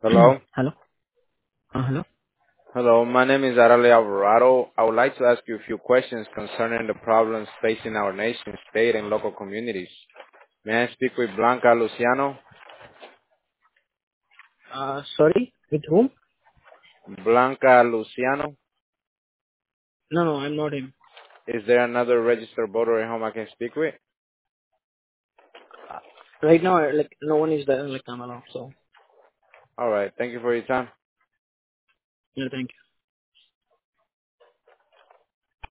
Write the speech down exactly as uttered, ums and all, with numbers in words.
Hello. Hello? Uh, hello? Hello, my name is Arale Alvarado. I would like to ask you a few questions concerning the problems facing our nation, state, and local communities. May I speak with Blanca Luciano? Uh, sorry? With whom? Blanca Luciano? No, no, I'm not him. Is there another registered voter at home I can speak with? Uh, right now, uh, like, no one is there, like, I'm alone, so, All right. Thank you for your time. yeah, thank you.